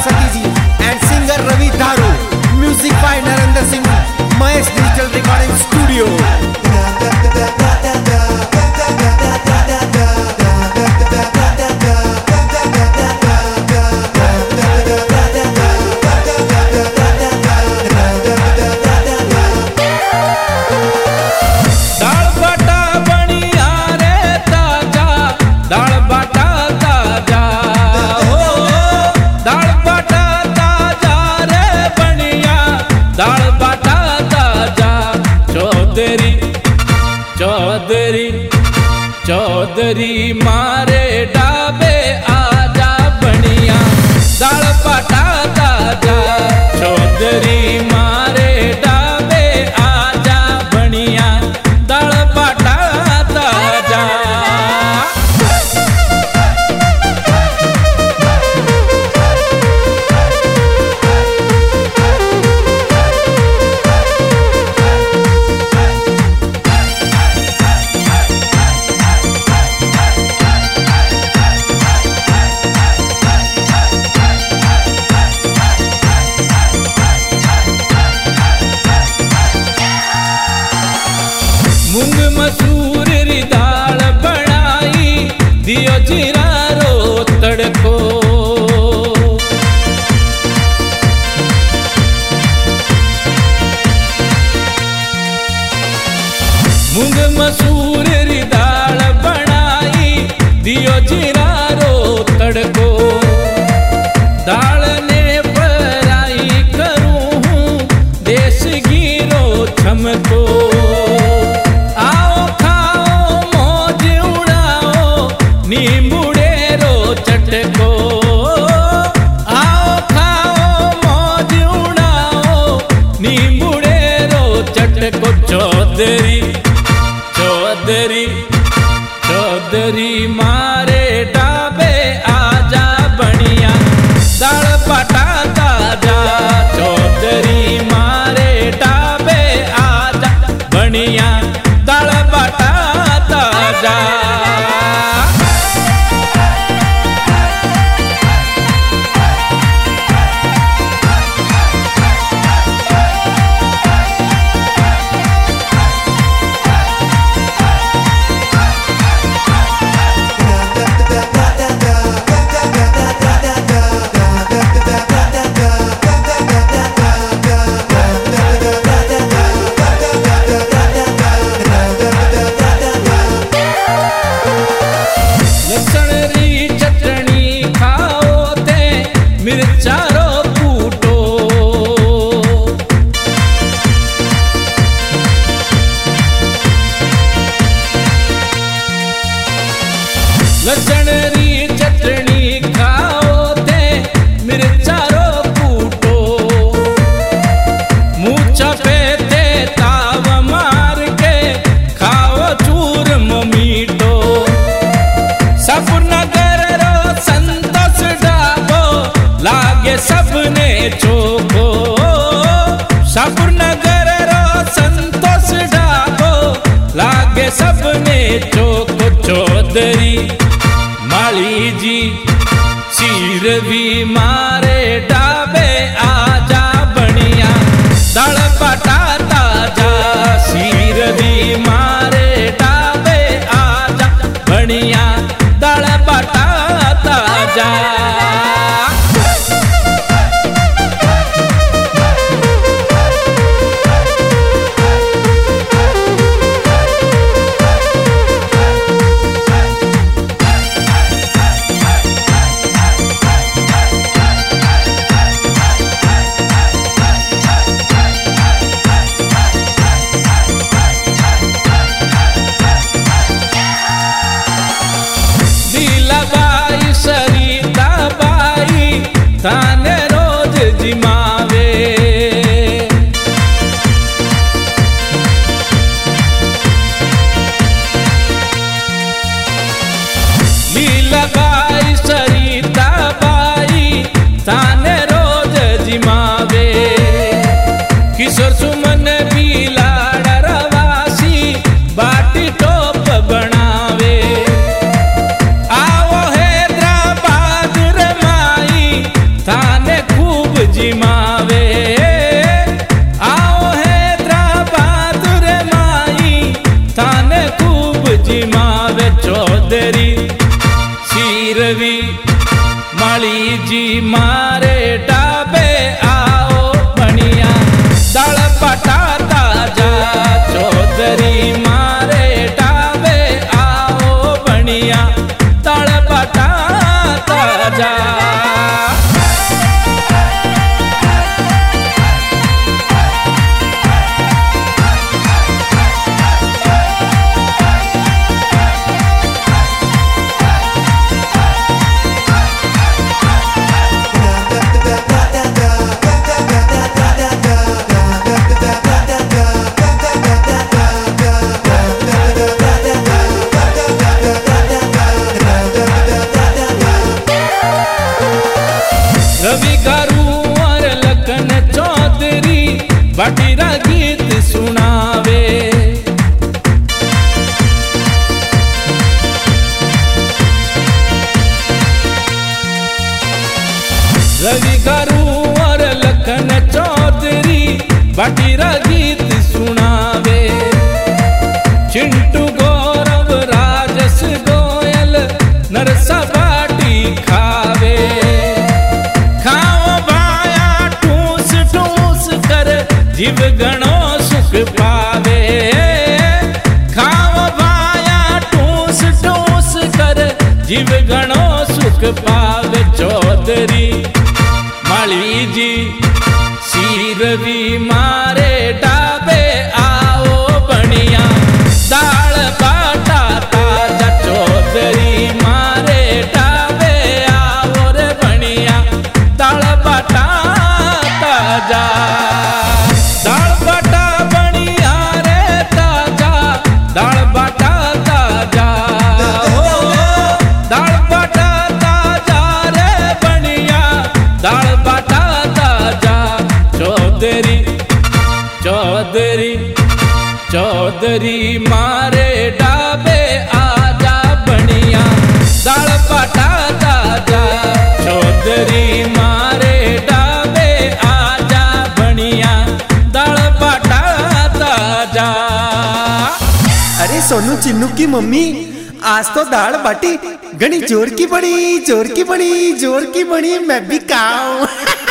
Sati ji and singer Ravi Tharu. Music by Narendra Singh, Mahesh Digital Recording Studio. Chaudhary मारे डाबे आजा बनिया दाल पाटा ताजा। चौधरी मारे डाबे आजा बनिया दाल पाटा ताजा। मूंग मसूर री दाल बनाई दियो जीरा रो तड़को। मूंग मसूर री दाल बनाई दियो जीरा रो तड़को। दाल ने फ्राई करूं हूँ देसी घी रो छमको। नींबूड़े रो चटको आओ खाओ मौज उड़ाओ नींबूड़े रो चटको। चौधरी चौधरी चौधरी मारे डाबे आजा बनिया दाल पाटा ताजा। चौधरी मारे डाबे आजा बनिया दाल पाटा ताजा। लसण री चटनी खाओ ते मिर्चा रो कूटो। लसण री चटनी खाओ ते मिर्चा रो कूटो। मूछा पे ते ताव मार के खाओ चूरम मीठो। सफरनगर रो संतोष डाबो लागे सबने चोखो। सफरनगर रो संतोष डाबो लागे सबने चोखो। चौधरी माली जी सिर भी मारे डाबे आजा बनिया दाल पाटा ताजा। सिर भी मारे डाबे आजा बनिया दाल पाटा ताजा। लीलाबाई सरिता बाई थाने रोज जिमावे। लीलाबाई सरिता बाई थाने रोज जिमावे। किशोर सुमन भी लाड़ रवासी बाटी टोप बनावे। आओ हैदराबाद रे माई थाने बाटीरा गीत सुनावे। रवि गारू और लखन चौधरी बाटीरा गीत सुनावे। चिंटू गौरव राजस गोयल नरसा बाटी खावे। खाओ भाया ठूस ठूस कर जीव गणो सुख पावे। खाओ भाया ठूस ठूस कर जीव गणो सुख पावे। चौधरी माली जी सीरवी मारे डाबे आओ बनिया दाल बाटा ताजा। चौधरी मारे डाबे आओ रे बनिया दाल बाटा ताजा। दाल बाटा बनिया रे ताजा दाल बाटा ताजा। दाल बाटा ताजा रे बनिया दाल बाटा ताजा। चौधरी चौधरी चौधरी मारे डाबे आजा बनिया दाल बाटा ताजा। चौधरी मारे डाबे आजा बनिया दाल बाटा ताजा। अरे सोनू चिन्नू की मम्मी आज तो दाल बाटी घनी जोर की बनी जोर की बनी जोर की बनी मैं भी खाऊं।